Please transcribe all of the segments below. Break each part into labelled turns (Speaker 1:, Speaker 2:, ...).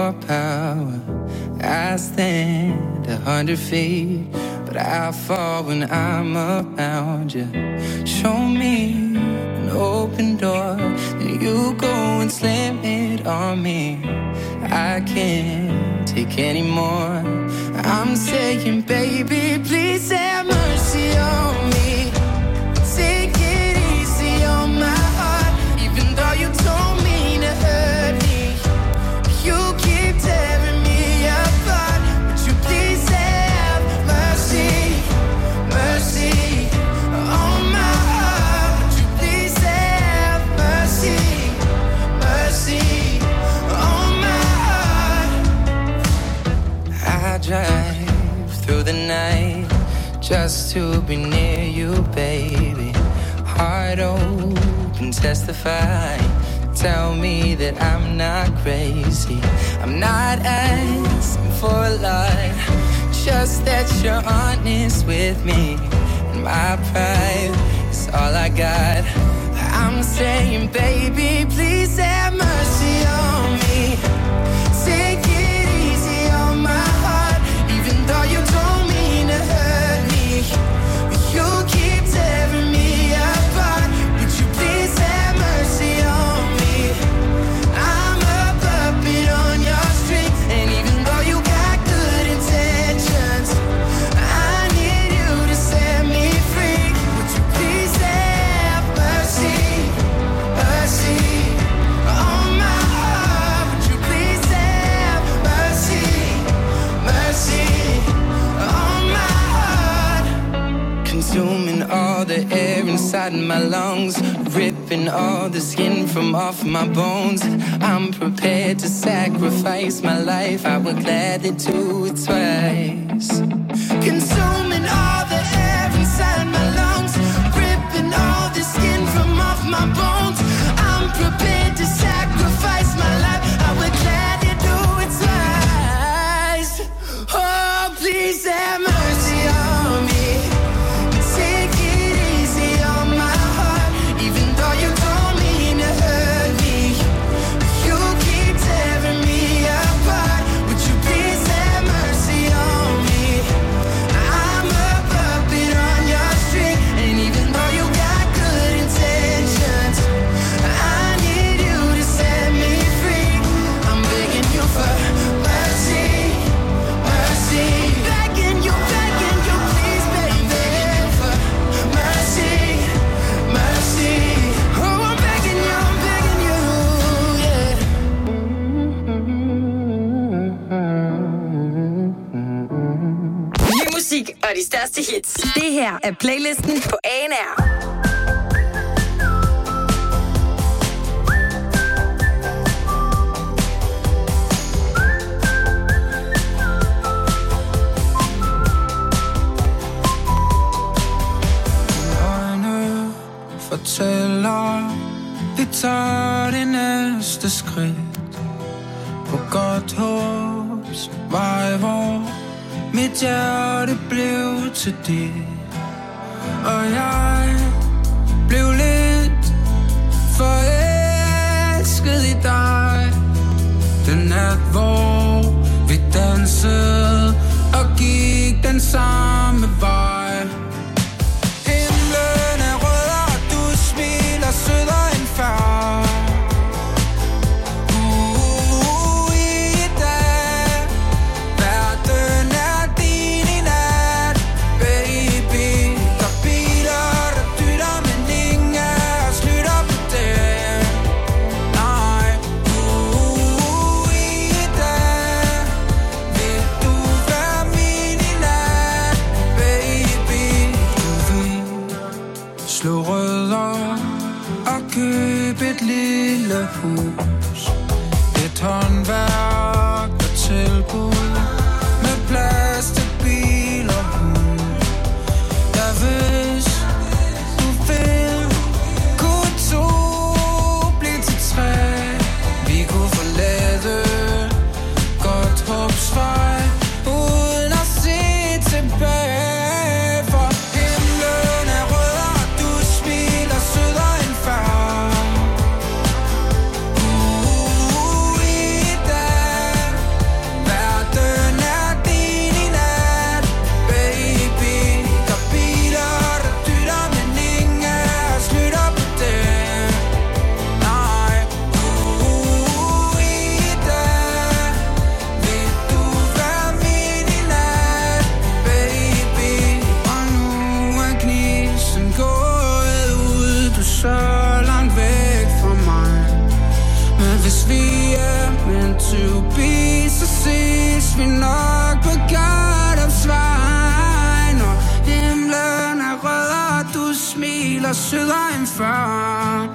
Speaker 1: your power. I stand 100 feet, but I fall when I'm around you. Show me an open door, then you go and slam it on me. I can't take any more. I'm saying, baby, please have mercy on me. Take it easy on my heart, even though you told me to hurt me. You keep tearing me apart. Would you please have mercy, mercy on my heart? Would you please have mercy, mercy on my heart? I drive through the night just to be near you, baby. Heart open, testify. Tell me that I'm not crazy. I'm not asking for a lot, just that you're honest with me. And my pride is all I got. I'm saying, baby, please have mercy on me. Take it easy on my heart, even though you don't mean to hurt me. You keep tearing me apart. Would you please have mercy on me? I'm a puppet on your string, and even though you got good intentions, I need you to set me free. Would you please have mercy, mercy on my heart? Would you please have mercy, mercy on my heart? Consuming all the air inside my lungs, ripping all the skin from off my bones. I'm prepared to sacrifice my life. I would gladly do it twice. Consuming all the air inside my lungs, ripping all the skin from off my bones. I'm prepared to sacrifice my life. I would gladly do it twice. Oh, please have mercy on me. Take it easy on my heart, even though you don't mean to hurt me. You keep tearing me apart. Would you please have mercy on me? I'm a puppet on your string, and even though you got good intentions, I need you to set me free. I'm begging you for mercy, mercy. Begging you, please, baby. Begging you for mercy, mercy. Oh, I'm begging you, yeah.
Speaker 2: Ny musik og de største hits. Det her er playlisten på ANR.
Speaker 1: Øjne fortæller, vi tager det næste skridt på godt håbs vej, hvor mit hjerte blev til dit. Og jeg blev lidt forelsket i dig. Den nat, hvor vi dansede og gik den samme vej. Himlen er rød, og du smiler sødere end før. I dag, verden er din i nat, baby. Der biler, der dytter, men ingen af os lytter på det. Nej, i dag, vil du være min i nat, sødere end før.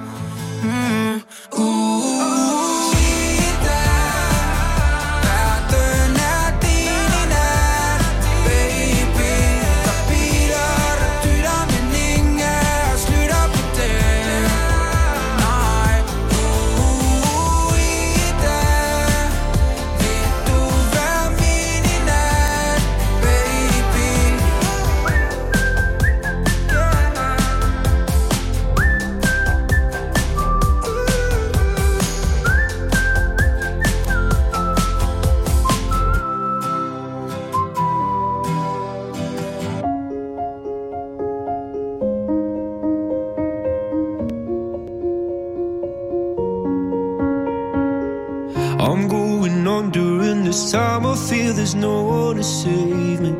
Speaker 3: I'm going under, and this time I feel there's no one to save me.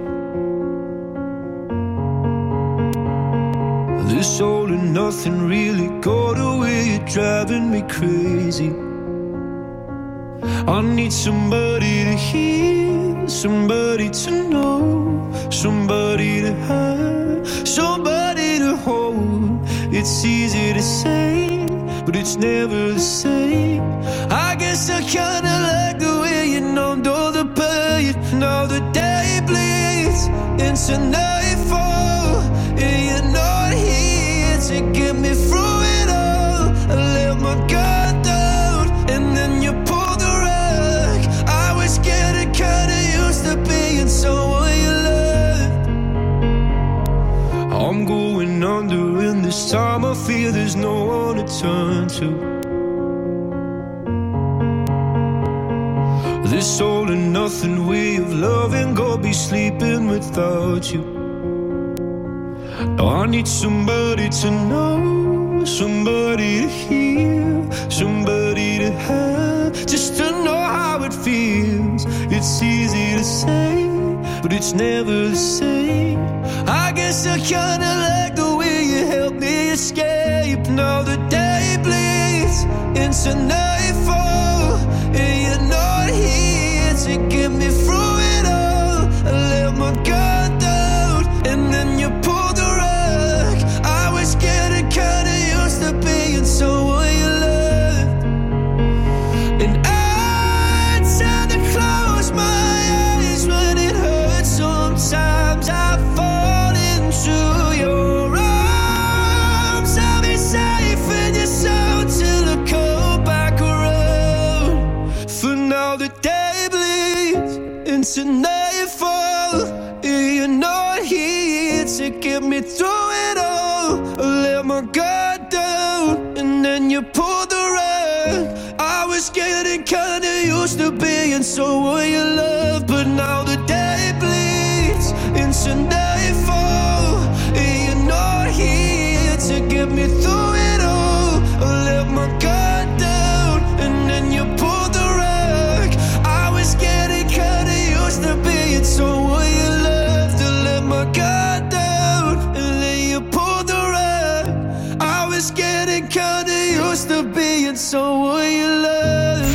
Speaker 3: This all and nothing really got away, you're driving me crazy. I need somebody to hear, somebody to know, somebody to have, somebody to hold. It's easy to say, but it's never the same. I guess I kinda like the way you numbed all the pain. Now the day bleeds into nightfall, and you're not here to get me through it all. I let my guard down, and then you pulled the rug. I was getting kinda used to being someone you loved. I'm going under, and this time I feel there's no one to turn to. This all and nothing way of loving, go be sleeping without you. Now I need somebody to know, somebody to hear, somebody to have, just to know how it feels. It's easy to say, but it's never the same. I guess I kinda like the way you help me escape. Now the day bleeds into nightfall, and you're not here to get me through it all. I let my guard down, and then you pulled the rug. I was getting kinda used to being someone you loved, and I tend to close my eyes when it hurts. Sometimes I fall into your arms. I'll be safe in your soul till I come back around. For now the day bleeds into nightfall, and you're not here to get me through it all. I let my guard down, and then you pulled the rug. I was getting kinda used to being someone you love, but now the day bleeds into nightfall, and you're not here to get me through it all. I let my guard down, and then you pulled the rug. I was getting kinda used to being someone you loved. I let my guard down, and then you pulled the rug. I was getting kinda used to being someone you loved.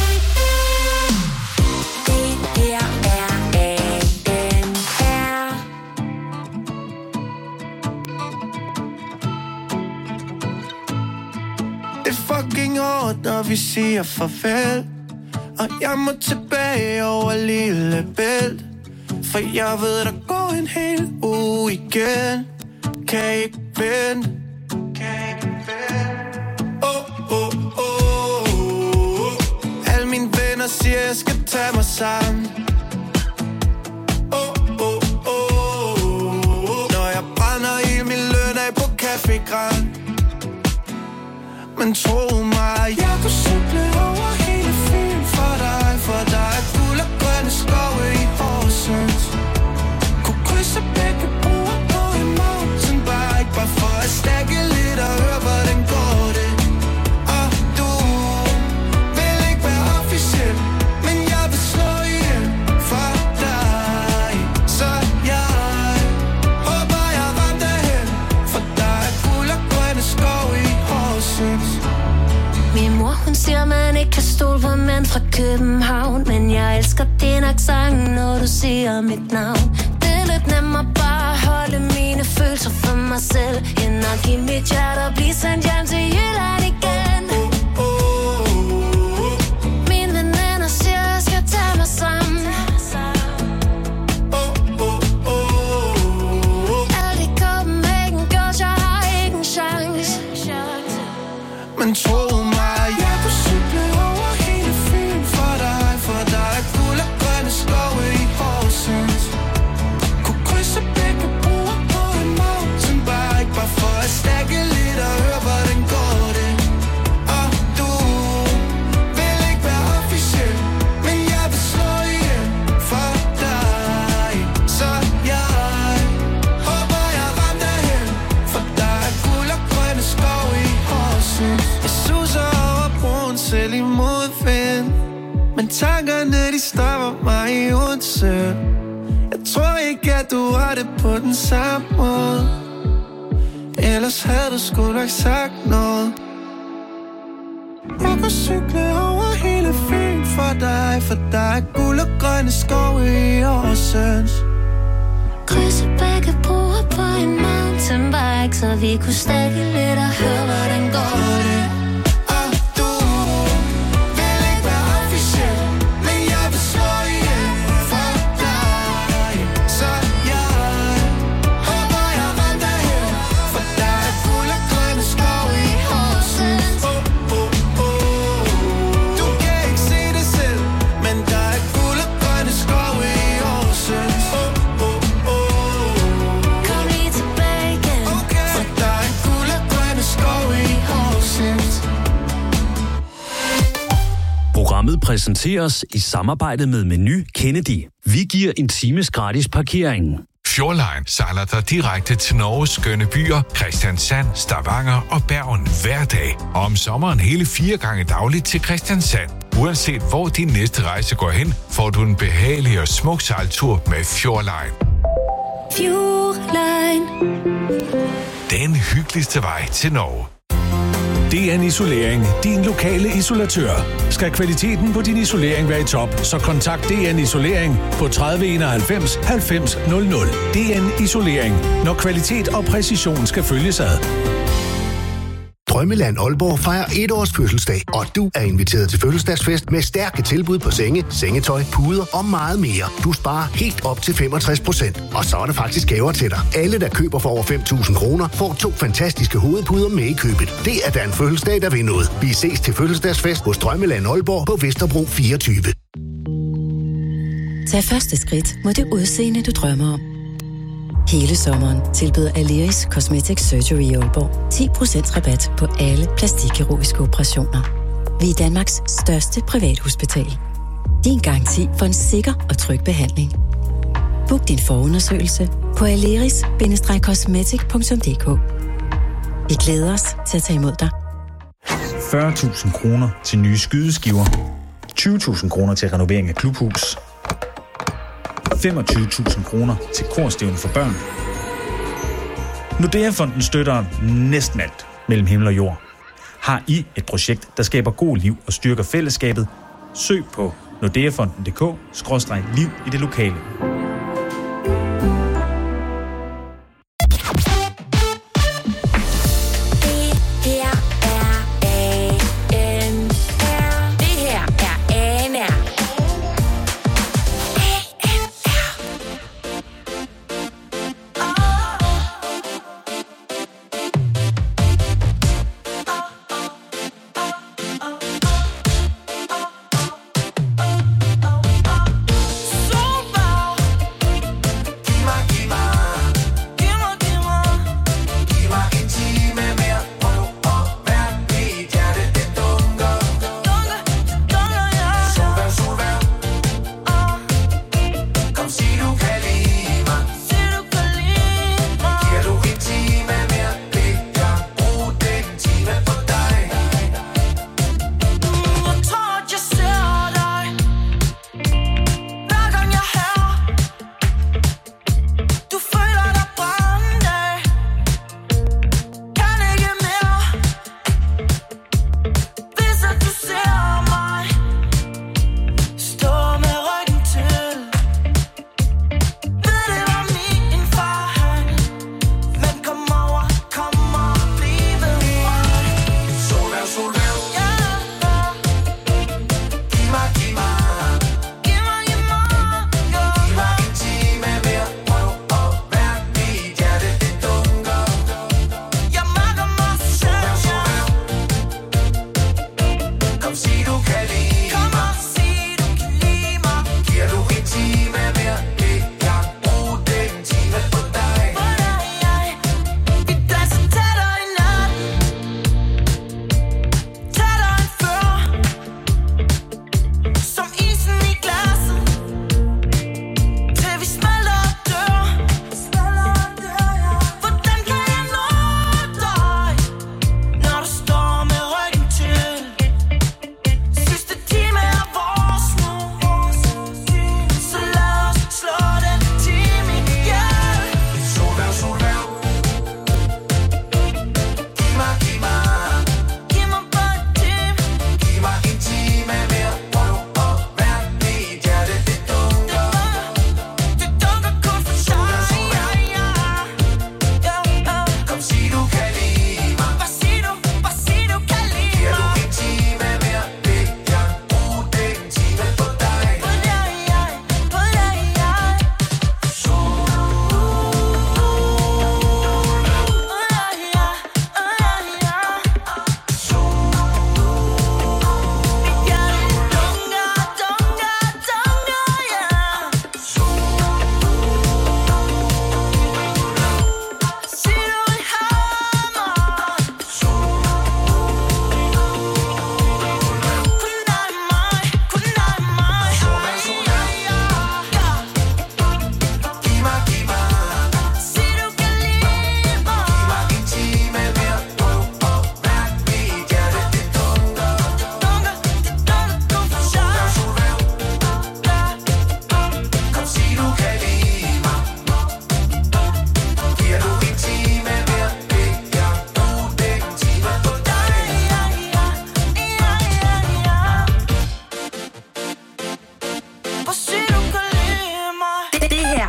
Speaker 4: Det er fucking hårdt, når vi siger farvel, og jeg må tilbage over Lillebælt, for jeg ved, der går en hel uge igen. Kan ikke vente, Alle mine venner siger, jeg skal tage mig sammen. Når jeg brænder i min løn af på Café Grand. Men tro mig, jeg kunne cykle over hele Fyn for dig, for der er guld og grønne skove i Horsens. Kunne krydse begge broer på en mountainbike, bare for at stække lidt og høre, hvordan går det. Og du vil ikke være officiel, men jeg vil slå ihjel for dig. Så jeg håber, jeg ramte hen, for der er guld og grønne skove i Horsens.
Speaker 5: Min mor, hun siger mig en accent, når du siger mit navn. Det er lidt nemmere bare at holde mine følelser for mig selv, end at give mit hjerte og blive sendt hjem til Jylland igen. Mine veninder siger, jeg skal tage mig sammen. Alt i Copenhagen gør, jeg har ikke en chance.
Speaker 4: Men tro mig, jeg kunne cykle over hele Fyn for dig, for der er guld og grønne skove i Horsens. Kunne krydse begge broer på en mountainbike, bare for at stække lidt og høre, hvordan går det. Og du vil ikke være officiel, men jeg vil slå ihjel for dig. Så jeg håber, jeg rammer derhen, for der er guld og grønne skove i Horsens. Jeg suser over broen selv i modvind, men tankerne de stopper mig i Odense. Jeg tror ikke, at du har det på den samme måde, ellers havde du sgu nok sagt noget. Jeg kan cykle over hele Fyn for dig, for der er guld og grønne skove i Horsens.
Speaker 5: Krydse begge broer på en mountainbike, så vi kunne stække lidt og høre, hvordan går det.
Speaker 4: Og du vil ikke være officiel, men jeg vil slå ihjel for dig. Så jeg håber, jeg rammer derhen, for der er guld og grønne skove i Horsens. Du kan ikke se det selv, men der er guld og grønne skove i Horsens.
Speaker 5: Kom lige tilbage igen.
Speaker 4: Okay. For der er guld og grønne skove i Horsens.
Speaker 6: Programmet præsenteres i samarbejde med Meny Kennedy. Vi giver en times gratis parkering.
Speaker 7: Fjordline sejler dig direkte til Norges skønne byer, Kristiansand, Stavanger og Bergen hver dag. Og om sommeren hele 4 gange dagligt til Kristiansand. Uanset hvor din næste rejse går hen, får du en behagelig og smuk sejltur med Fjordline.
Speaker 5: Fjordline.
Speaker 7: Den hyggeligste vej til Norge.
Speaker 8: DN Isolering, din lokale isolatør. Skal kvaliteten på din isolering være i top, så kontakt DN Isolering på 30 91 90 00. DN Isolering, når kvalitet og præcision skal følges ad.
Speaker 9: Drømmeland Aalborg fejrer 1 års fødselsdag, og du er inviteret til fødselsdagsfest med stærke tilbud på senge, sengetøj, puder og meget mere. Du sparer helt op til 65%, og så er der faktisk gaver til dig. Alle, der køber for over 5.000 kroner, får 2 fantastiske hovedpuder med i købet. Det er da en fødselsdag, der vil noget. Vi ses til fødselsdagsfest hos Drømmeland Aalborg på Vesterbro 24.
Speaker 10: Tag første skridt mod det udseende, du drømmer om. Hele sommeren tilbyder Aleris Cosmetic Surgery i Aalborg 10% rabat på alle plastikkirurgiske operationer. Vi er Danmarks største privathospital. Din garanti for en sikker og tryg behandling. Book din forundersøgelse på aleris-cosmetic.dk. Vi glæder os til at tage imod dig.
Speaker 11: 40.000 kroner til nye skydeskiver. 20.000 kroner til renovering af klubhus. 25.000 kroner til korstævne for børn. Nordea-fonden støtter næsten alt mellem himmel og jord. Har I et projekt, der skaber god liv og styrker fællesskabet? Søg på nordeafonden.dk/liv i det lokale.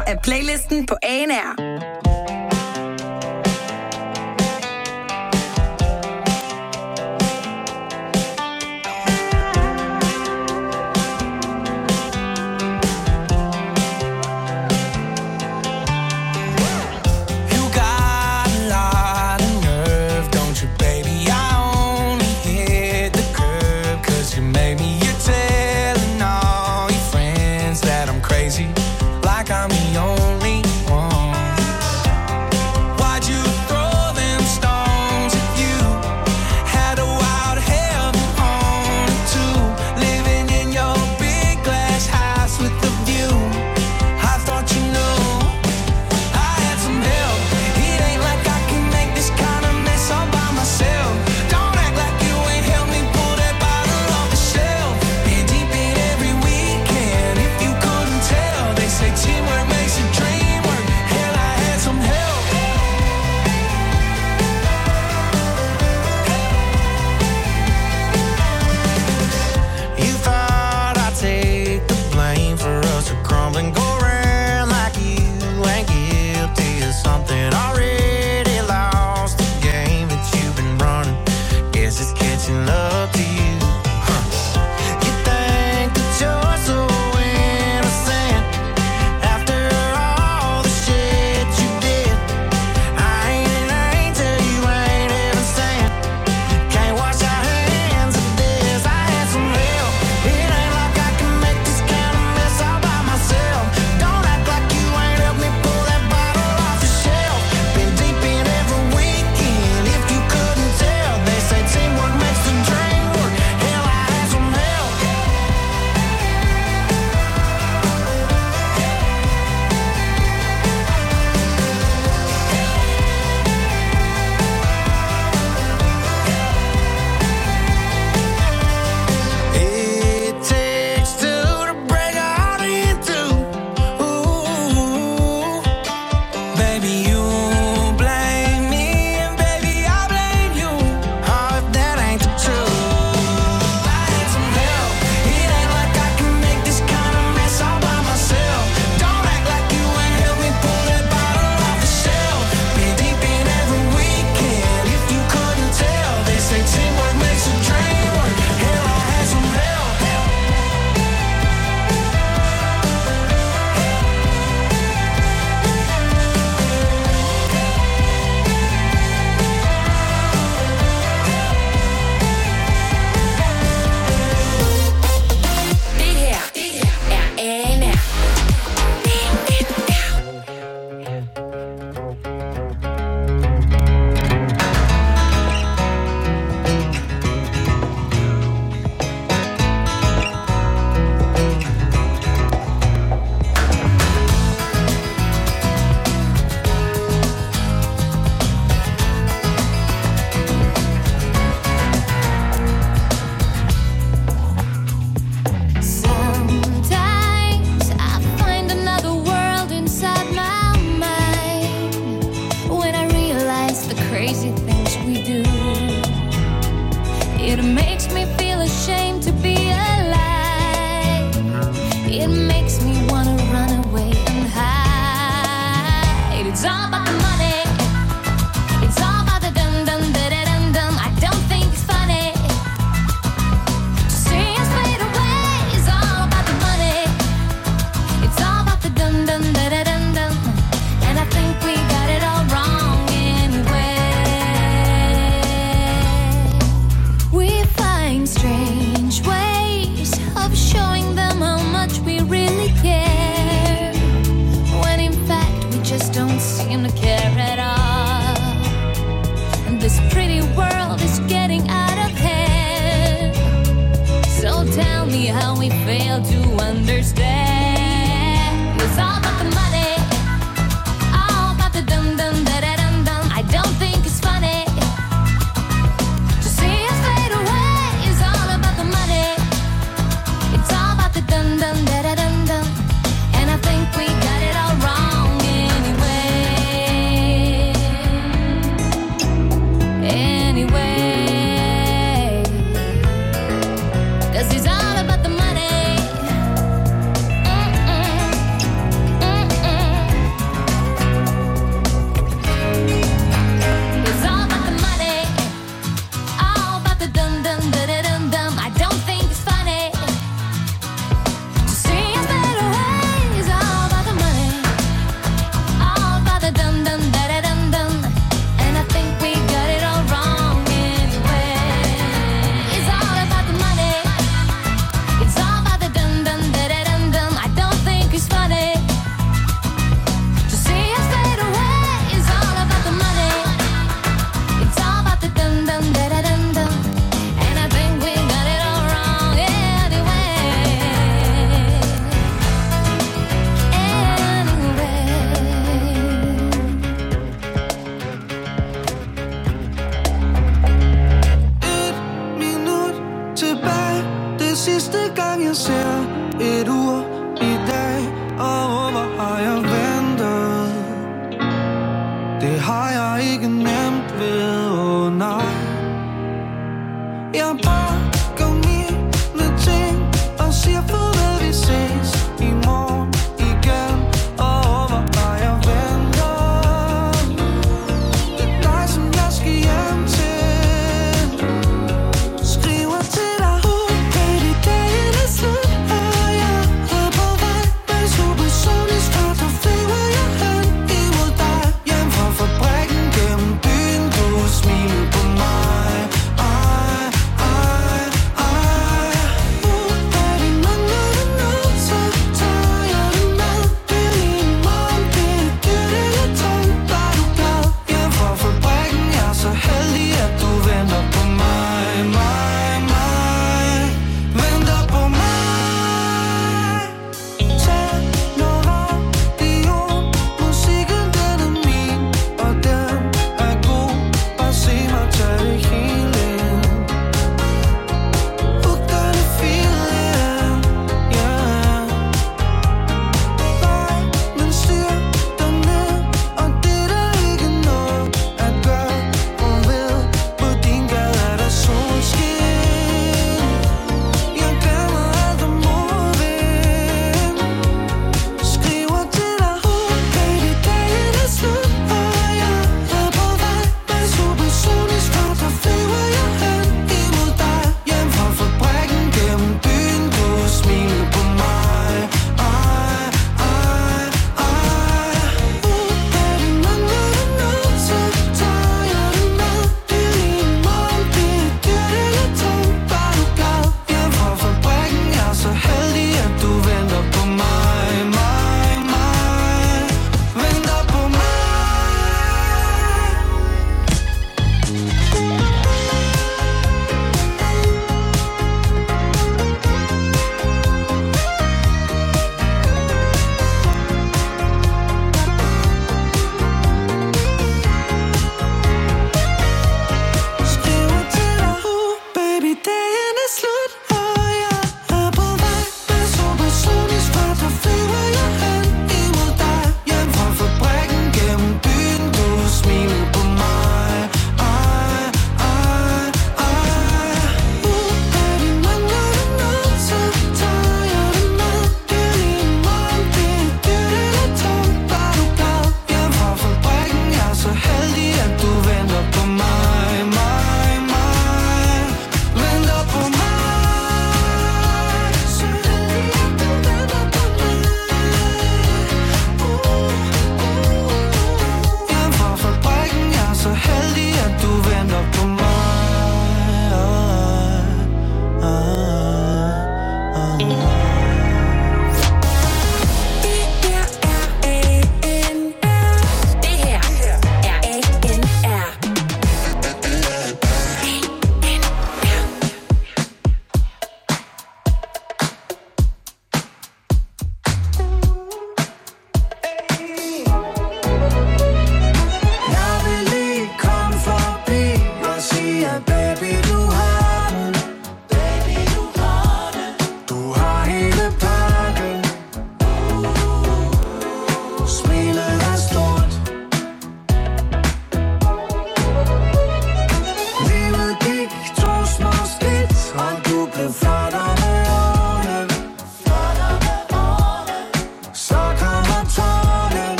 Speaker 2: er playlisten på ANR.
Speaker 4: Teamwork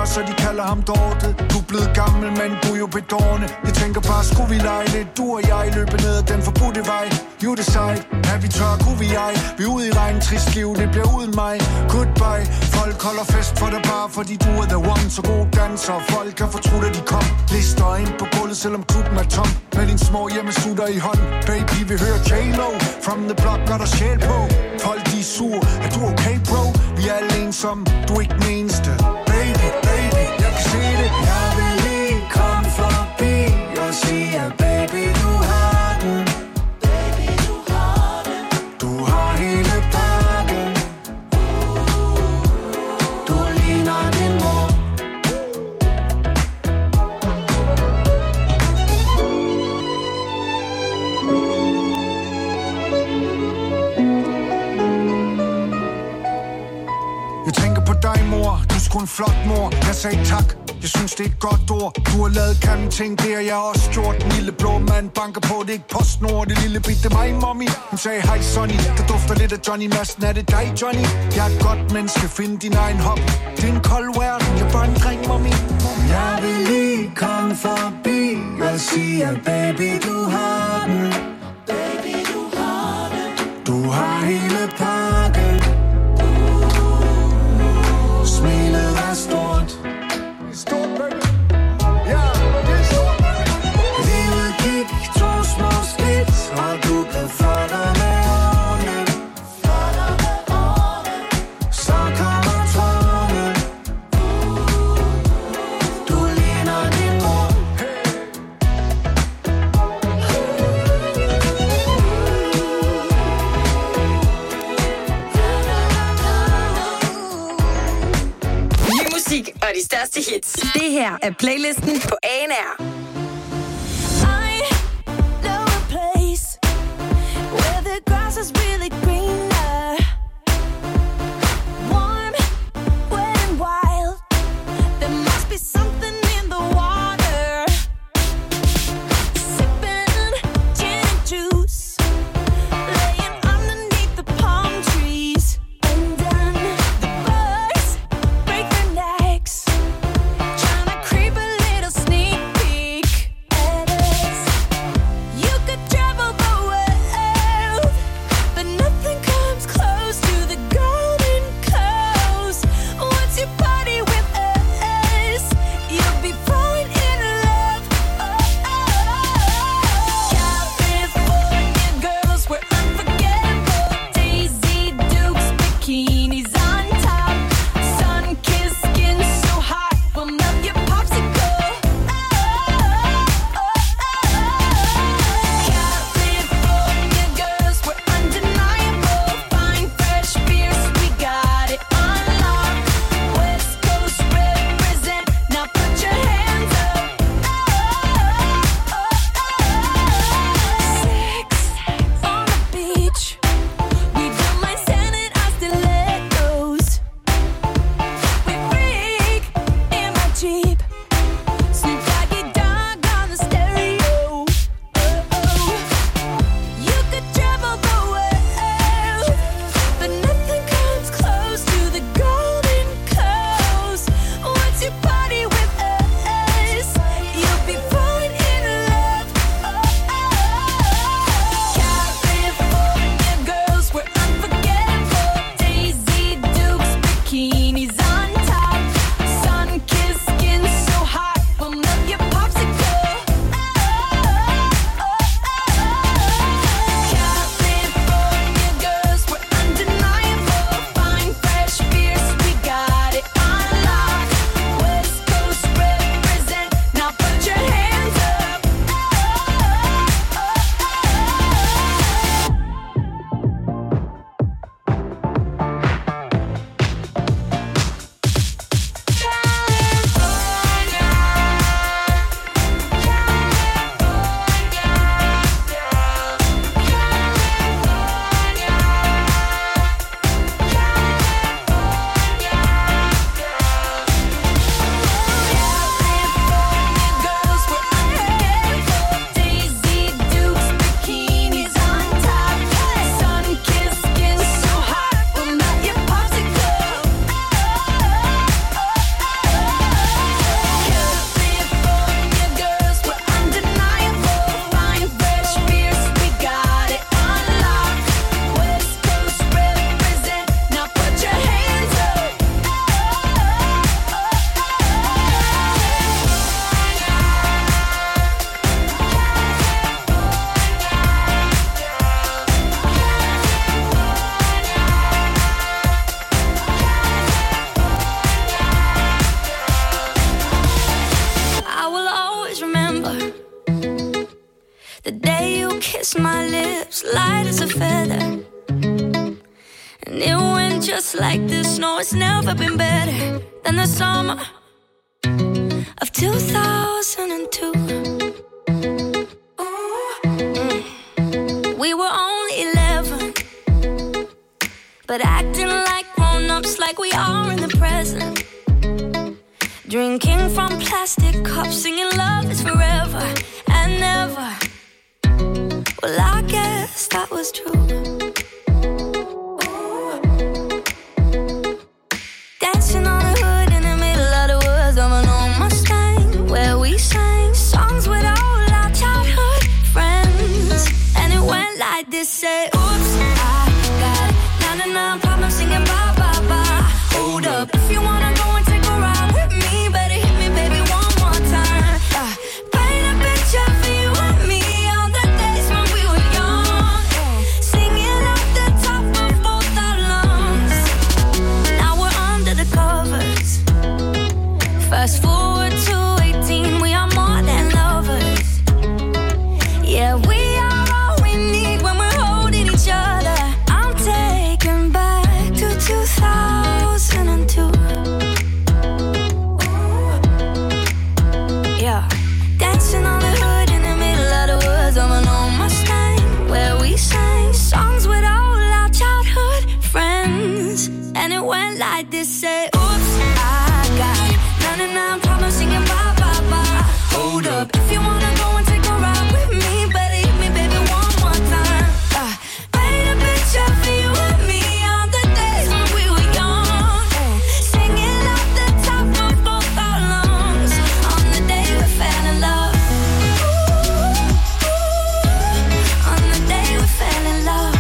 Speaker 12: så de kalder ham Dorte. Du er blevet gammel, men du er jo bedårende. Jeg tænker bare, skulle vi lege lidt, du og jeg løbe ned ad den forbudte vej. You decide, er vi tør, kunne vi ej. Vi er ude i regn, trist liv, det bliver uden mig. Goodbye, folk holder fest for dig bare, fordi du er the one. Så god danser, folk kan fortrudt, at de kom. Lister ind på gulvet, selvom klubben er tom. Med din små hjemmesutter i hånd. Baby, vi hører J-Lo, from the block, når der sjæl på. Folk, de er sur, er du okay, bro? Vi er alle ensomme, du er ikke den eneste. Baby, baby, jeg kan se det.
Speaker 4: Jeg vil lige komme forbi og sige, at baby, du har den. Baby, du har den.
Speaker 12: Du har hele pakken.
Speaker 4: Du ligner din mor.
Speaker 12: Jeg tænker på dig, mor. Du er sgu en flot mor. Jeg sagde tak. Jeg synes, det er et godt ord. Du har lavet grimme ting, det har jeg også gjort. Den lille blå mand banker på, det er ikke PostNord. Det lille bitte mig, mommy. Hun sagde, hej Sonny. Der dufter lidt af Johnny Madsen. Er det dig, Johnny? Jeg er et godt menneske. Find din egen hop. Det er en kold verden. Jeg er bare en dreng, mommy.
Speaker 4: Jeg vil lige komme forbi og sige, at baby, du har den. Baby, du har den.
Speaker 12: Du har hele pakken.
Speaker 4: Smilet er stort.
Speaker 12: Stort, baby. Ja, det er stort, baby.
Speaker 4: Livet gik 2 små skridt, og du blev flottere med årene. Flottere med årene.
Speaker 12: Så kommer tårne.
Speaker 4: Du ligner din mor.
Speaker 2: Ny musik og de største hits. Det her er playlisten på ANR.
Speaker 5: I know a place where the grass is really greener. Warm, wet and wild. There must be something in the water. Sipping gin and juice, laying underneath the palm trees. And then the birds break their necks, trying to creep a little sneak peek at us. You could travel the world, but nothing The day you kissed my lips, light as a feather. And it went just like this. No, it's never been better than the summer of 2002. We were only 11, but acting like grown-ups, like we are in the present. Drinking from plastic cups, singing love is forever and never. Well, I guess that was true. Dancing on the hood in the middle of the woods of an old Mustang, where we sang songs with all our childhood friends. And it went like this, say, oops, I got 99 problems singing bye, bye, bye. Hold up, if you wanna go and take a ride with me, better hit me, baby, one more time. Paint a picture for you and me on the days when we were young, singing off the top of both our lungs. Now we're under the covers. Fast forward to 18, we are more than lovers. Yeah, we are all we need when we're holding each other. I'm taken back to 2002. Yeah, dancing on the hood in the middle of the woods of an old Mustang, where we sang songs with all our childhood friends. And it went like this, say, oops, I got 99 problems singing bye, bye, bye. Hold up, if you wanna go and take a ride with me, better hit me, baby, one more time. Paint a picture for you and me on the days when we were young, singing off the top of both our lungs on the day we fell in love. On the day we fell in love.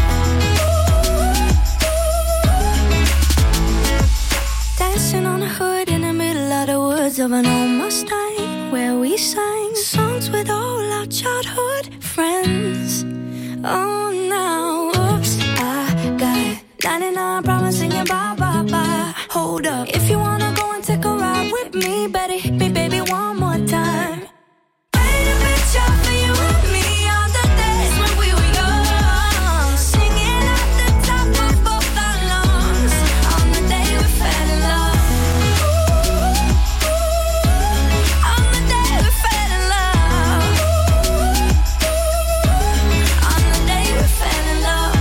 Speaker 5: Dancing on the hood in the middle of the woods of an old Mustang, where we sang songs with all our childhood friends. Oh, now, oops, I got 99 problems singing bye, bye, bye. Hold up, if you wanna go and take a ride with me, better hit me, baby, one more time. Paint a picture for you and me on the days when we were young, singing at the top of both our lungs on the day we fell in love. On the day we fell in love. On the day we fell in love.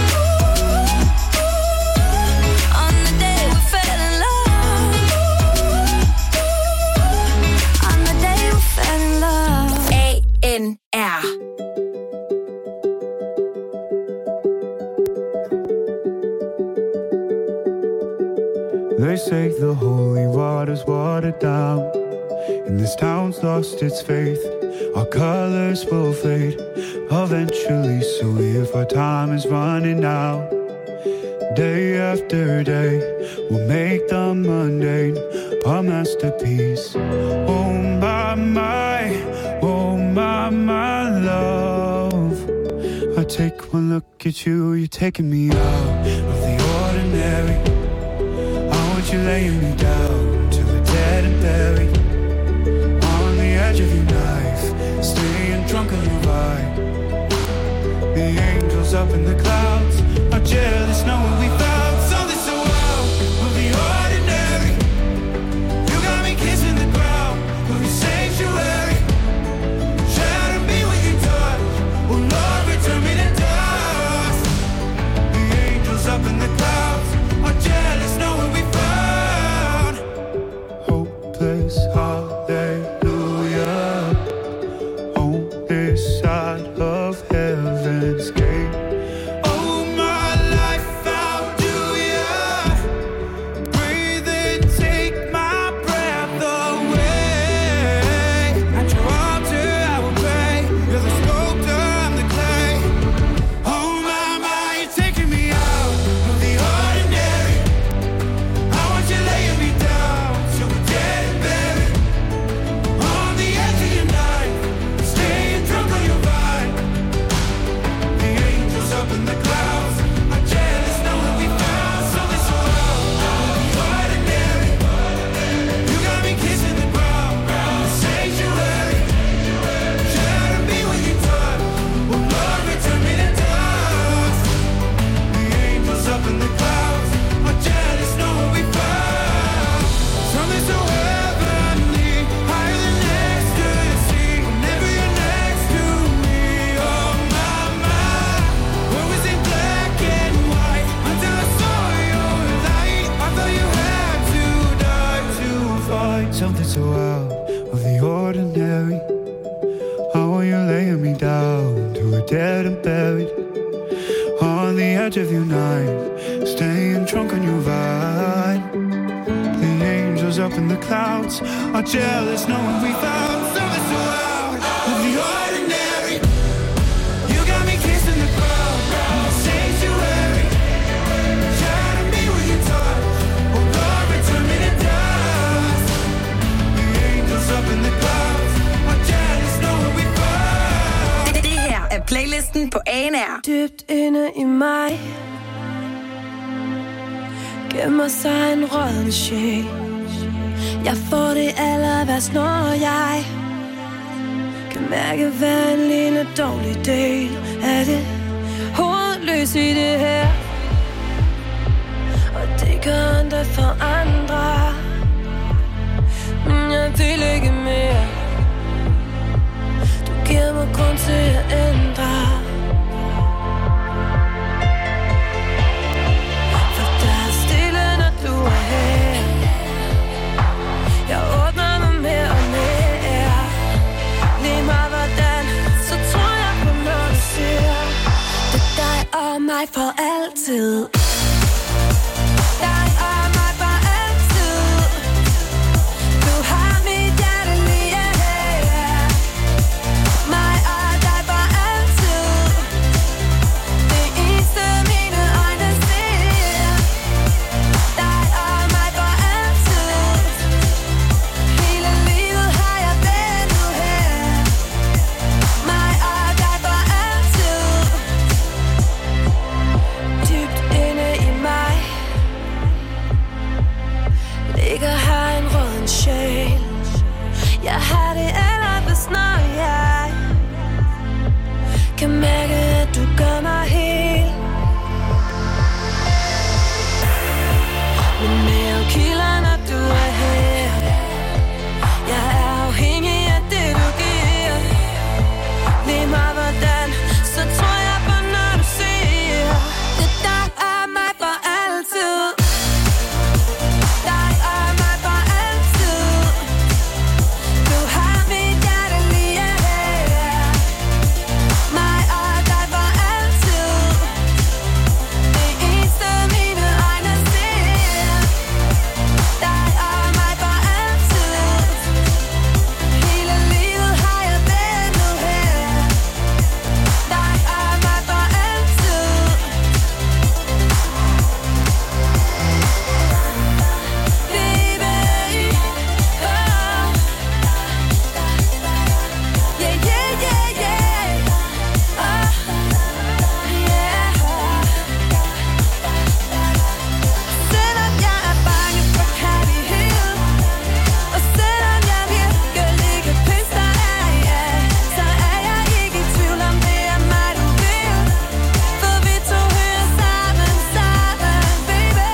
Speaker 5: On the day we fell in love. On the day we fell in love.
Speaker 2: ANR.
Speaker 3: They say the holy water's watered down, and this town's lost its faith. Our colors will fade eventually, so if our time is running out, day after day, we'll make the mundane a masterpiece. Oh my love, I take one look at you, you're taking me out of the ordinary. I want you laying me down till we're dead and buried, on the edge of your knife, staying drunk on your vibe. The angels up in the clouds are jealous knowing we found something so wild of the ordinary. You got me kissing the ground of your sanctuary. Shatter me with your touch, oh Lord, return me to dust. The angels up in the clouds are jealous knowing we found hopeless so out of the ordinary. How are you laying me down to a dead and buried on the edge of your night, staying drunk on your vine. The angels up in the clouds are jealous knowing we found something so out of the ordinary. You got me kissing the ground in the sanctuary, shining me with your touch. Oh Lord, return me to dust. The angels up in the clouds are jealous knowing we found.
Speaker 2: Det her er playlisten på ANR.
Speaker 5: Dybt inde i mig gemmer sig en rådden sjæl. Jeg får det aller værst, når jeg kan mærke hver en lille dårlig del af det hovedløs i det her. Og det gør ondt for andre, men jeg vil ikke mere. Du giver mig grund til at ændre. Mig for altid. Dig og mig for altid. Du har mit hjerte lige her. Mig og dig for altid. Det eneste mine øjne ser. Dig og mig for altid. Hele livet har jeg ventet her. Mig og dig for altid. Dybt inde i mig ligger her en rådden sjæl. Jeg har det allerbedst, når jeg kan mærke, at du gør mig hel. Men mavekilder, når du er her. Jeg er afhængig af det, du giver. Lige meget hvordan, så tror jeg på, når du siger det dig og mig for altid. Dig og mig for altid. Du har mit hjerte lige her. Mig og dig for altid. Det eneste mine øjne ser. Dig og mig for altid. Hele livet har jeg ventet her. Dig og mig for altid. Selvom jeg er bange for kærlighed, og selvom jeg virkelig kan pisse dig af, så er jeg ikke i tvivl om det er mig du vil. For vi to hører sammen, baby.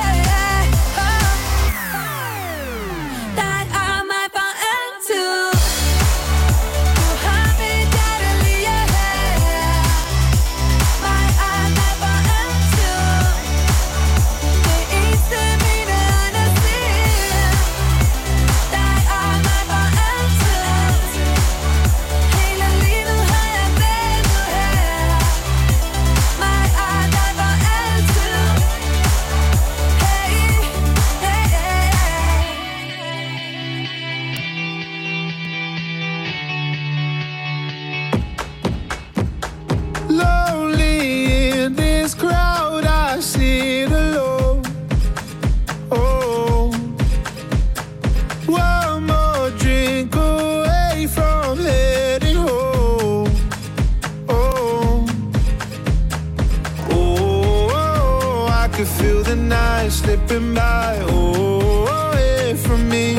Speaker 5: Dig og mig for altid. Du har mit hjerte lige her. Mig og dig for altid. Det eneste mine øjne ser. Dig og mig for altid. Hele livet har jeg ventet her. Mig og dig for altid. Hey, hey,
Speaker 3: Lonely in this crowd, I sit alone. Oh, one more drink away from heading home. Oh, oh, I could feel the night slipping by. Oh, away from me.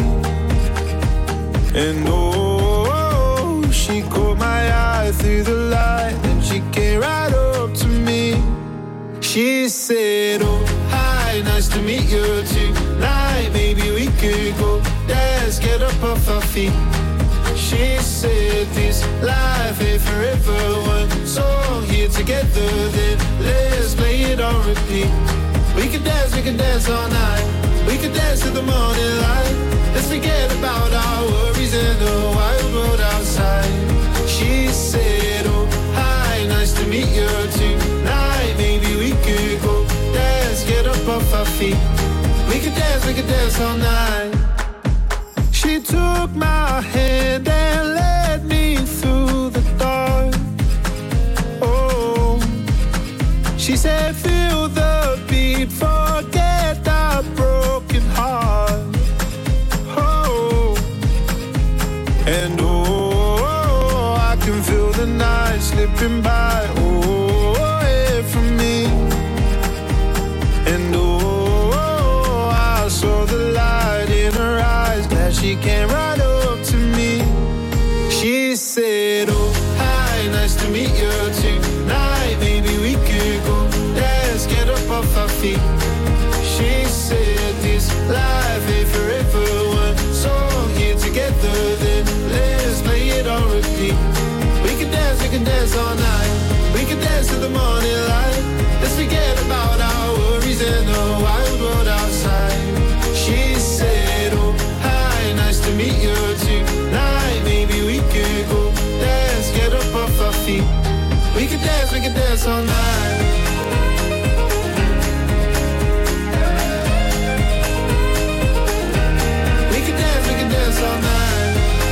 Speaker 3: And oh, she caught my eye through the light, and she came right up to me. She said, oh, hi, nice to meet you tonight. Maybe we could go dance, get up off our feet. She said this life ain't forever. One song here together, then let's play it on repeat. We can dance all night. We can dance till the morning light.
Speaker 4: Let's forget about our worries in the wild world outside. She said, oh, hi, nice to meet you tonight. Maybe we could go dance, get up off our feet. We could dance all night. She took my hand and led me through the dark. Oh, she said, feel the beat, forget the broken heart. Oh, and oh, I can feel the night slipping by. Oh, away from me. And oh, I saw the light in her eyes. Glad she came right up to me. She said, oh, hi, nice to meet you tonight. Maybe we could go dance, get up off our feet. She said, this life ain't forever. One song here together, then let's play it on repeat. We can dance all night. We can dance till the morning light. Let's forget about our worries in the wild world outside. She said, oh, hi, nice to meet you tonight. Maybe we could go dance, get up off our feet. We can dance all night. We can dance all night.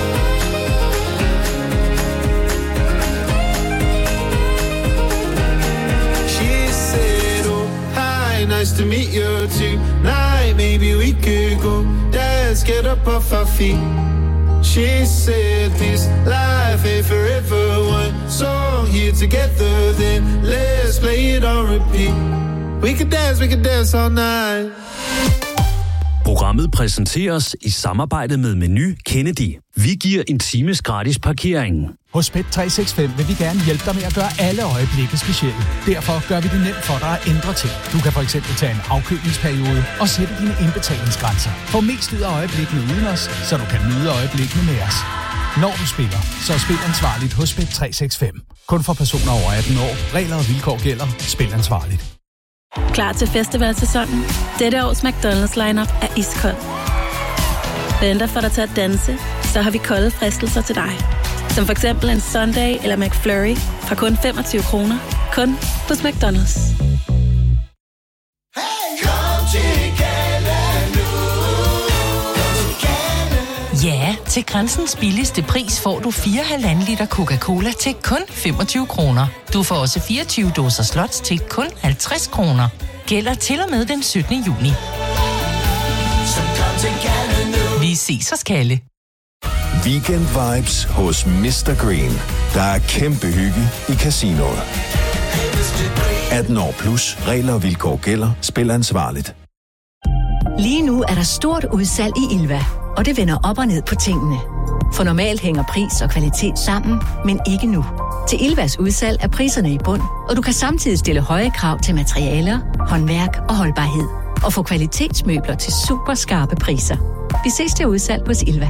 Speaker 4: She said, oh, hi, nice to meet you tonight. Maybe we could go dance, get up off our feet. She said, this life ain't forever. One song here together, then let's play it on repeat. We can dance all night.
Speaker 6: Programmet præsenteres i samarbejde med Meny Kennedy. Vi giver en times gratis parkering.
Speaker 13: Hos Bet365 vil vi gerne hjælpe dig med at gøre alle øjeblikke specielle. Derfor gør vi det nemt for dig at ændre ting. Du kan for eksempel tage en afkølingsperiode og sætte dine indbetalingsgrænser. Få mest ud af øjeblikkene uden os, så du kan nyde øjeblikkene med os. Når du spiller, så spil ansvarligt hos Bet365. Kun for personer over 18 år. Regler og vilkår gælder. Spil ansvarligt.
Speaker 14: Klar til festivalsæsonen? Dette års McDonald's lineup er iskold. Venter for dig til at danse, så har vi kolde fristelser til dig. Som for eksempel en Sunday eller McFlurry fra kun 25 kroner. Kun hos McDonald's.
Speaker 15: Ja, til Grænsens billigste pris får du 4,5 liter Coca-Cola til kun 25 kroner. Du får også 24 dåser slots til kun 50 kroner. Gælder til og med den 17. juni. Vi ses hos Kalle.
Speaker 16: Weekend vibes hos Mr. Green. Der er kæmpe hygge i casinoet. 18 år plus. Regler og vilkår gælder. Spil ansvarligt.
Speaker 17: Lige nu er der stort udsalg i Ilva, og det vender op og ned på tingene. For normalt hænger pris og kvalitet sammen, men ikke nu. Til Ilvas udsalg er priserne i bund, og du kan samtidig stille høje krav til materialer, håndværk og holdbarhed. Og få kvalitetsmøbler til super skarpe priser. Vi ses til udsalg hos Ilva.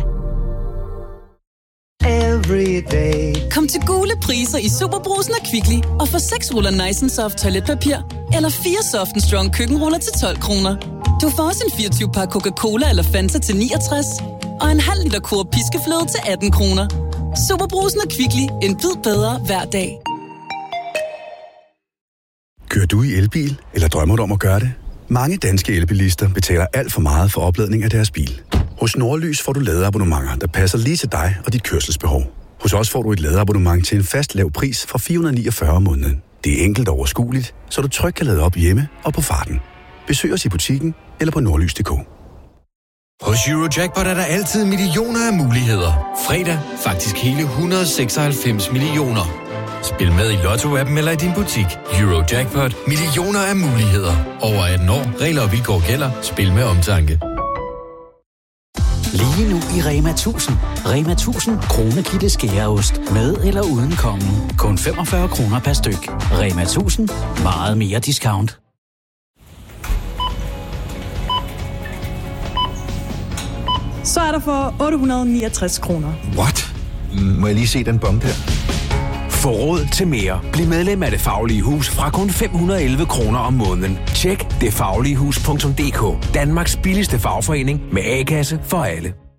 Speaker 18: Kom til gule priser i Superbrugsen og Kvickly og få 6 ruller Nice & Soft toiletpapir eller 4 Soft & Strong køkkenruller til 12 kroner. Du får også en 24-pakke Coca-Cola eller Fanta til 69 og en halv liter Coop piskefløde til 18 kroner. Superbrugsen og Kvickly. En bid bedre hver dag.
Speaker 19: Kører du i elbil, eller drømmer du om at gøre det? Mange danske elbilister betaler alt for meget for opladning af deres bil. Hos Nordlys får du ladeabonnementer, der passer lige til dig og dit kørselsbehov. Hos os får du et ladeabonnement til en fast lav pris fra 449 om måneden. Det er enkelt og overskueligt, så du trygt kan lade op hjemme og på farten. Besøg os i butikken eller på nordlys.dk.
Speaker 20: Hos Eurojackpot er der altid millioner af muligheder. Fredag faktisk hele 196 millioner. Spil med i Lotto-appen eller i din butik. Eurojackpot. Millioner af muligheder. Over 18 år. Regler og vilkår gælder. Spil med omtanke.
Speaker 21: Lige nu i Rema 1000. Rema 1000 Kronekitte skæreost. Med eller uden kongen. Kun 45 kroner per styk. Rema 1000. Meget mere discount.
Speaker 22: Så er der for 869 kroner.
Speaker 23: What? Må jeg lige se den bombe der?
Speaker 24: Få råd til mere. Bliv medlem af Det Faglige Hus fra kun 511 kroner om måneden. Tjek detfagligehus.dk. Danmarks billigste fagforening med A-kasse for alle.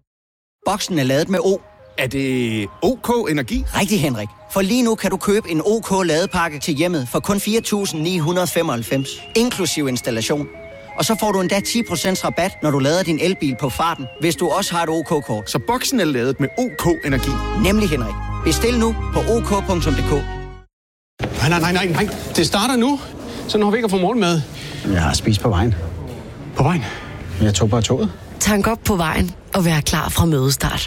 Speaker 1: Boksen er ladet med O.
Speaker 7: Er det OK Energi?
Speaker 1: Rigtig, Henrik. For lige nu kan du købe en OK ladepakke til hjemmet for kun 4.995, inklusiv installation. Og så får du endda 10% rabat, når du lader din elbil på farten, hvis du også har et OK-kort.
Speaker 7: Så boksen er ladet med OK Energi?
Speaker 1: Nemlig, Henrik. Bestil nu på ok.dk.
Speaker 8: Nej. Det starter nu. Så når vi ikke har fået morgenmad.
Speaker 9: Jeg har spist på vejen.
Speaker 8: På vejen?
Speaker 9: Jeg tog bare toget.
Speaker 25: Tank op på vejen og vær klar fra mødestart.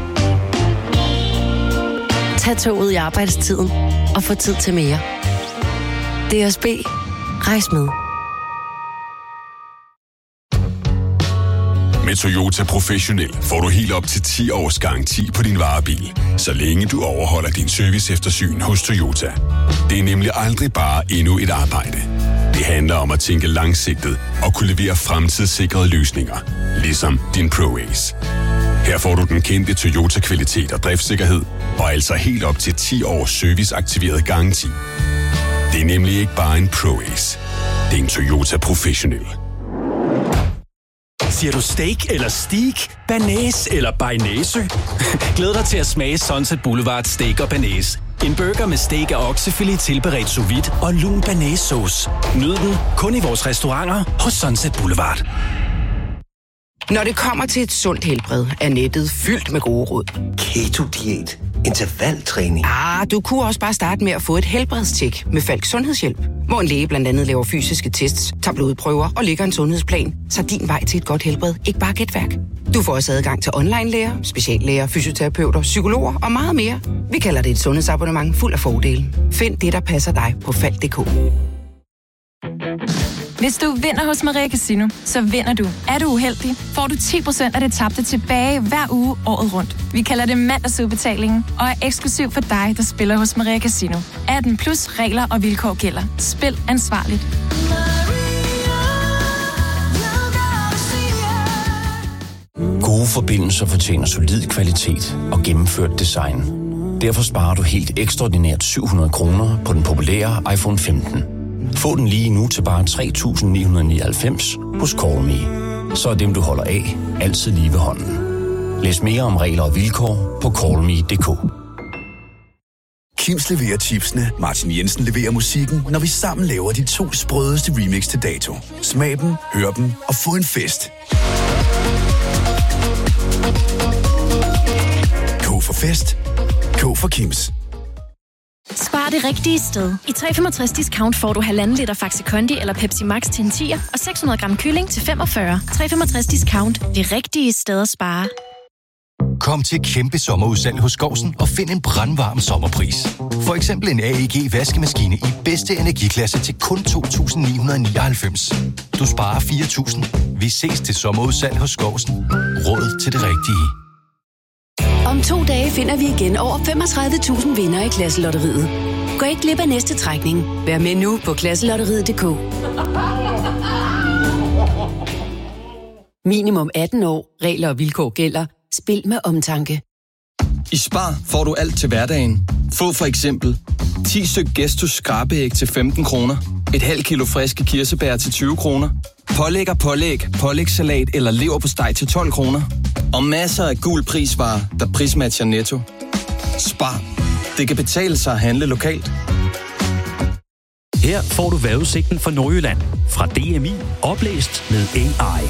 Speaker 25: Tag toget i arbejdstiden og få tid til mere. DSB. Rejs med.
Speaker 26: Med Toyota Professionel får du helt op til 10 års garanti på din varebil, så længe du overholder din serviceeftersyn hos Toyota. Det er nemlig aldrig bare endnu et arbejde. Det handler om at tænke langsigtet og kunne levere fremtidssikrede løsninger, ligesom din ProAce. Her får du den kendte Toyota-kvalitet og driftssikkerhed, og altså helt op til 10 års serviceaktiveret garanti. Det er nemlig ikke bare en ProAce. Det er en Toyota Professionel.
Speaker 27: Siger du steak eller steak? Banæs eller bearnaise? Glæd dig til at smage Sunset Boulevard Steak og Banæs. En burger med steak og oksefilet tilberedt sous vide og lun banæssauce. Nyd den kun i vores restauranter hos Sunset Boulevard.
Speaker 28: Når det kommer til et sundt helbred, er nettet fyldt med gode råd.
Speaker 29: Keto-diæt, intervaltræning.
Speaker 28: Du kunne også bare starte med at få et helbredstjek med Falk Sundhedshjælp, hvor en læge blandt andet laver fysiske tests, tager blodprøver og lægger en sundhedsplan, så din vej til et godt helbred ikke bare er gætværk. Du får også adgang til online-læger, speciallæger, fysioterapeuter, psykologer og meget mere. Vi kalder det et sundhedsabonnement fuld af fordele. Find det, der passer dig på Falk.dk.
Speaker 30: Hvis du vinder hos Maria Casino, så vinder du. Er du uheldig, får du 10% af det tabte tilbage hver uge året rundt. Vi kalder det mandagsudbetalingen og er eksklusiv for dig, der spiller hos Maria Casino. 18 plus regler og vilkår gælder. Spil ansvarligt.
Speaker 31: Gode forbindelser fortjener solid kvalitet og gennemført design. Derfor sparer du helt ekstraordinært 700 kroner på den populære iPhone 15. Få den lige nu til bare 3.999 hos Call.me. Så er dem, du holder af, altid lige ved hånden. Læs mere om regler og vilkår på callme.dk.
Speaker 19: Kims leverer chipsene, Martin Jensen leverer musikken, når vi sammen laver de 2 sprødeste remix til dato. Smag dem, hør dem og få en fest. K for fest. K for Kims.
Speaker 32: Spar det rigtige sted. I 365 discount får du 1,5 liter Faxi Kondi eller Pepsi Max til en 10'er og 600 gram kylling til 45. 365 discount. Det rigtige sted at spare.
Speaker 33: Kom til kæmpe sommerudsalg hos Skousen og find en brandvarm sommerpris. For eksempel en AEG vaskemaskine i bedste energiklasse til kun 2.999. Du sparer 4.000. Vi ses til sommerudsalg hos Skousen. Råd til det rigtige.
Speaker 10: Om 2 dage finder vi igen over 35.000 vinder i Klasselotteriet. Gå ikke glip af næste trækning. Vær med nu på klasselotteriet.dk. Minimum 18 år. Regler og vilkår gælder. Spil med omtanke.
Speaker 34: I Spar får du alt til hverdagen. Få for eksempel 10 styk Gestus skrabeæg til 15 kroner. Et halvt kilo friske kirsebær til 20 kroner. Pålægssalat eller leverpostej til 12 kroner. Og masser af gul prisvarer, der prismatcher Netto. Spar. Det kan betale sig at handle lokalt.
Speaker 6: Her får du vejrudsigten for Nordjylland. Fra DMI. Oplæst med AI.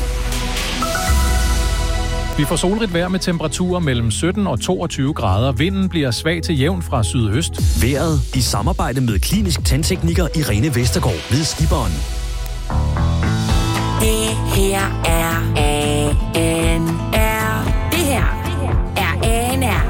Speaker 35: Vi får solrigt vejr med temperaturer mellem 17 og 22 grader. Vinden bliver svag til jævn fra sydøst.
Speaker 6: Vejret i samarbejde med klinisk tandtekniker Irene Vestergaard ved Skiberen.
Speaker 2: Det her er ANR. Det her er ANR.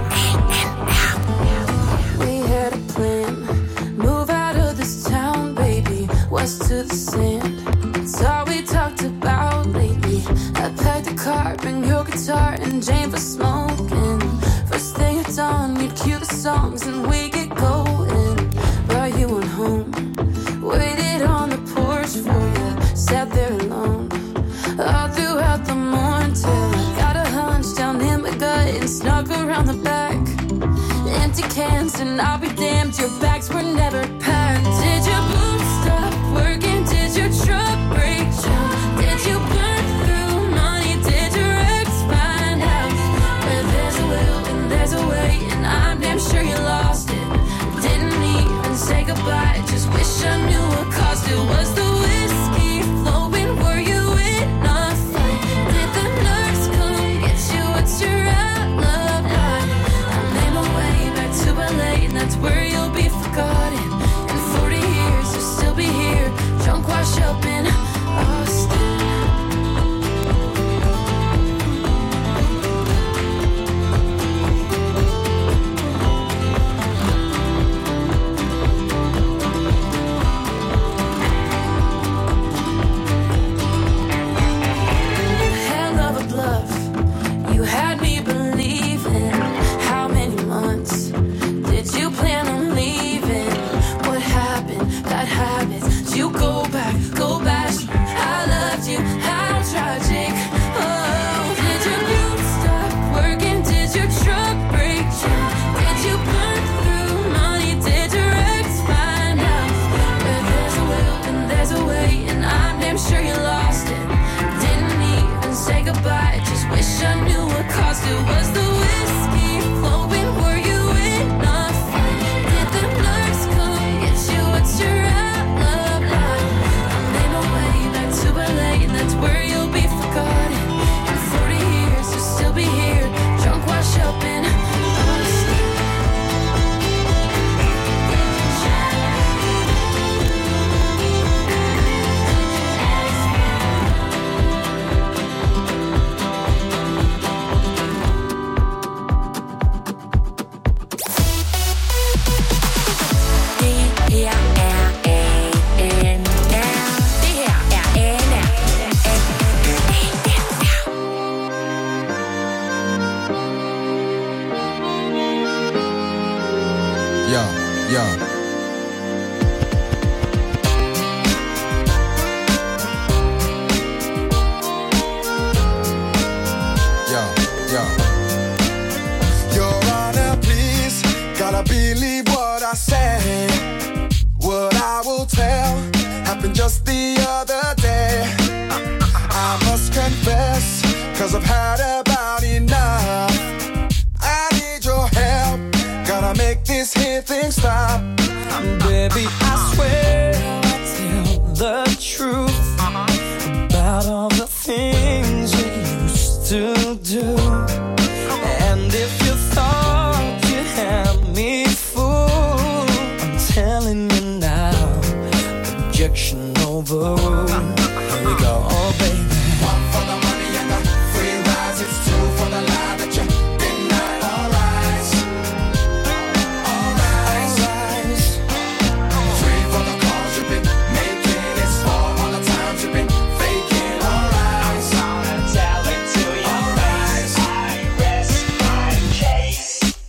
Speaker 5: We had a plan. Move out of this town, baby. West to the sand. It's all we talked about lately. I packed a car, bring your guitar, and Jane for smoking. First thing at dawn, you'd cue the songs and we get going. Brought you on home, waited on the porch for you. Sat there alone, all throughout the morning till I got a hunch down in my gut and snuck around the back. Empty cans and I'll be damned, your bags were never packed. Did your boots stop working? Did your truck break down? Did you burn through money? Did your ex find out where
Speaker 3: Your Honor, please, gotta believe what I say. What I will tell happened just the other day. I must confess, 'cause I've had about enough. I need your help, gotta make this here thing stop.
Speaker 5: Baby, I swear I'll tell the truth about all the things you used to do. And if you thought you had me fooled, I'm telling you now, objection overruled. Here we go, oh baby.
Speaker 3: One for the money and the free rides, it's two for the lie that you deny. All rise, all rise, three for the calls you've been making, it's four all the times you've been faking. All rise, I'm gonna tell it to you. All rise, I rest my case.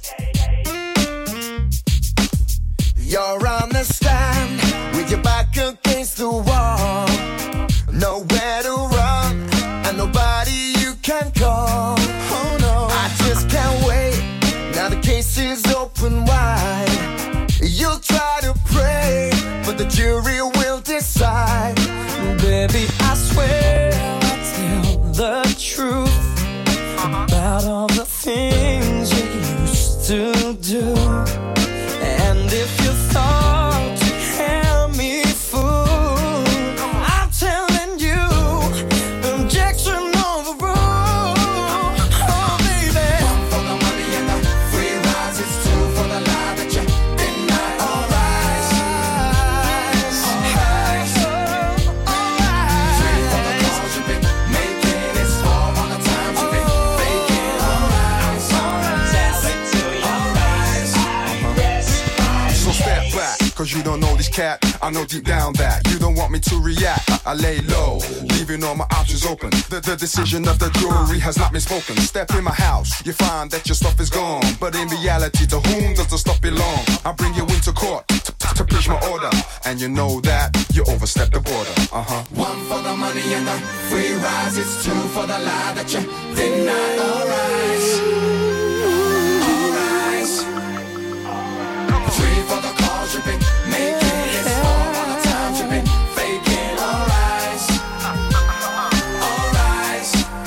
Speaker 3: You're on the stand with your back against the wall. Nowhere to run, and nobody you can call. Oh no, I just can't wait. Now the case is open wide. You'll try to pray, but the jury will decide.
Speaker 5: Baby, I swear I'll tell the truth about all the things you used to do. And if you thought you had me fooled, I'm telling you, objection overruled. Oh baby.
Speaker 3: One for the money and the free rides, it's two for the lie that you deny. All rise, all rise, three for the calls you've been making, it's four all the times you've been faking. All rise, I'm gonna tell it to you. All rise, I rest my
Speaker 4: So step back, 'cause you don't know this cat. I know deep down that you don't want me to react. I lay low, leaving all my options open. The decision of the jury has not been spoken. Step in my house, you find that your stuff is gone. But in reality, to whom does the stuff belong? I bring you into court to preach my order, and you know that you overstepped the border.
Speaker 3: one for the money and the free rides, it's two for the lie that you deny. All rise, all rise, three for the calls you've been making, it's four all the times you've been faking. All rise, all rise,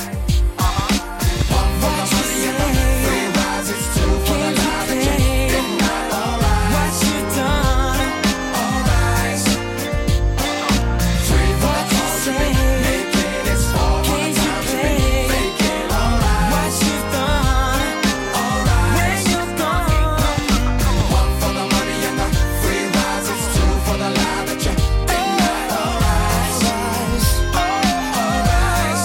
Speaker 3: one for the money and the free rides, it's two for the lie that you deny. All rise,
Speaker 5: What you done?
Speaker 3: all rise, three for the calls you've been making, it's four all the times you've been faking. All rise,
Speaker 5: What you done?
Speaker 3: all rise,
Speaker 5: When you're gone,
Speaker 3: one for the money and the free rides, it's two for the lie that you deny. All rise, all rise,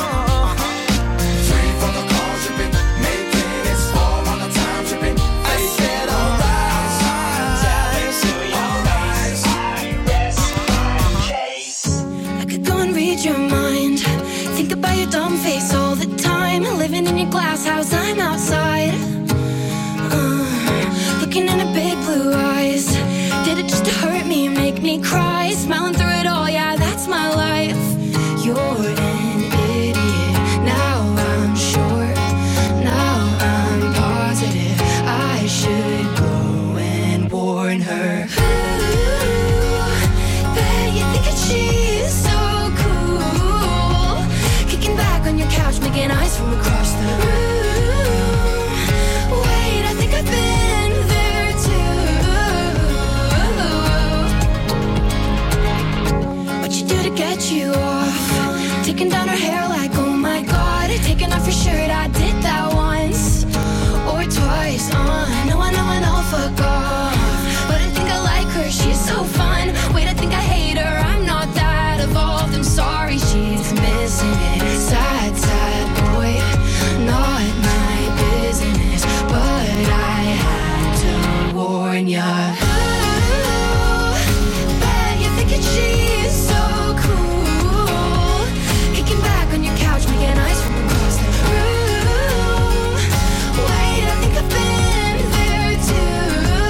Speaker 3: three for the calls you've been making, it's four all the times you've been faking. All rise, tell it to you. All rise, I rest my case.
Speaker 32: I could go and read your mind. Think about your dumb face all the time. Living in your glass house, I'm outside. Looking into big blue eyes. Did it just to hurt me, make me cry? Smiling through it all, yeah, that's my life. You're an idiot. Now I'm sure. Now I'm positive. I should go and warn her. Ooh, bet you think that she's so cool. Kicking back on your couch, making eyes from across the room. Wait, I think I've been there too. What you do to get you off? Taking down her hair like, oh my god. Taking off your shirt, I did that once or twice. I know, fuck off. But I think I like her, she's so fun. Wait, I think I hate her, I'm not that evolved. I'm sorry, she's missing it. Sad, sad boy, not my business. But I had to warn ya. Ooh, bet you think that she's so cool. Kicking back on your couch, making eyes from across the room. Wait, I think I've been there too.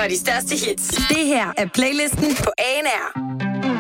Speaker 2: og de største hits. Det her er playlisten på ANR.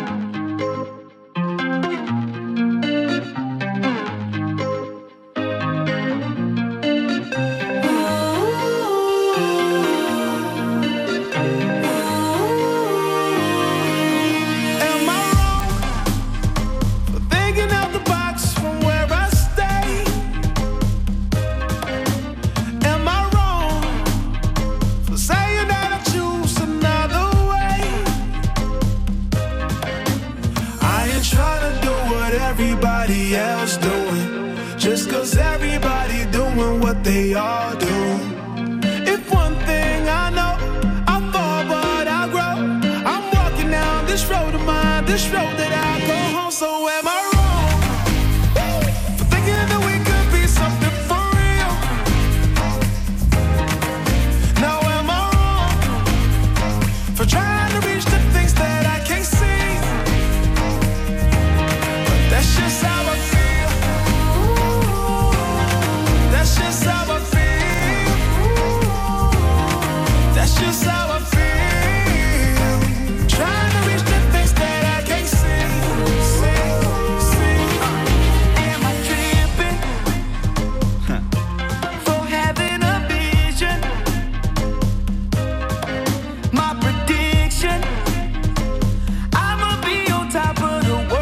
Speaker 1: Everybody else doing, just 'cause everybody doing what they all do. If one thing I know, I fall but I grow. I'm walking down this road of mine, this road that I go home. So am I wrong for thinking that we could be something for real? Now am I wrong for trying to reach the things that I can't see? That's just how I feel. That's just how I feel. That's just how I feel. Trying to reach the things that I can't see. Am I tripping for having a vision? My prediction, I'ma be on top of the world.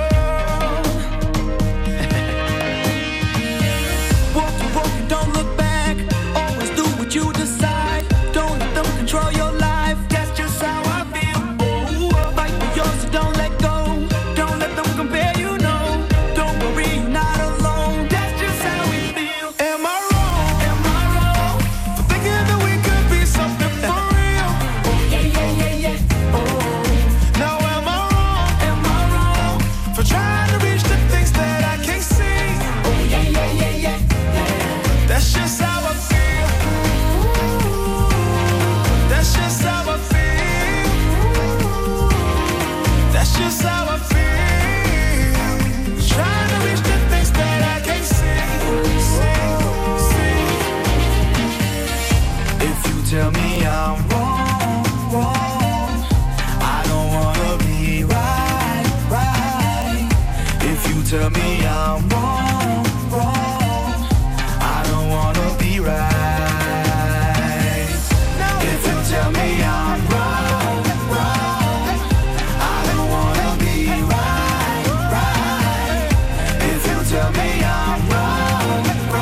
Speaker 1: Don't look back, always do what you decide. Don't let them control your life, that's just how I feel. Oh, fight for yours, so don't let go. Don't let them compare, you know. Don't worry, you're not alone, that's just how we feel. Am I wrong? Am I wrong for thinking that we could be something for real? Oh, yeah. Oh, now am I wrong? Am I wrong for trying to reach the things that I can't see? Oh, yeah. That's just how I feel. That's just how I feel. That's just how I feel. Trying to reach the things that I can't see. If you tell me I'm wrong, I don't wanna be right. If you tell me I'm wrong, I don't wanna be right. If you tell me I'm wrong, I don't wanna be right. If you tell me I'm wrong,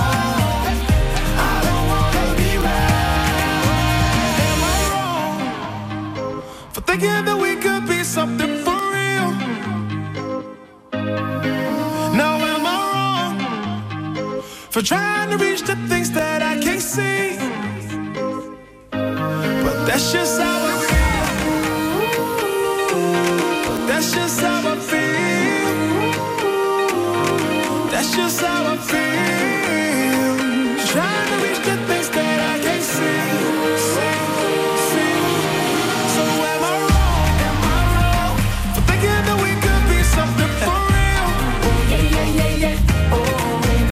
Speaker 1: I don't wanna be right. Am I wrong for thinking that we could be something for real? Now am I wrong for trying to reach the things that I can't see? But that's just how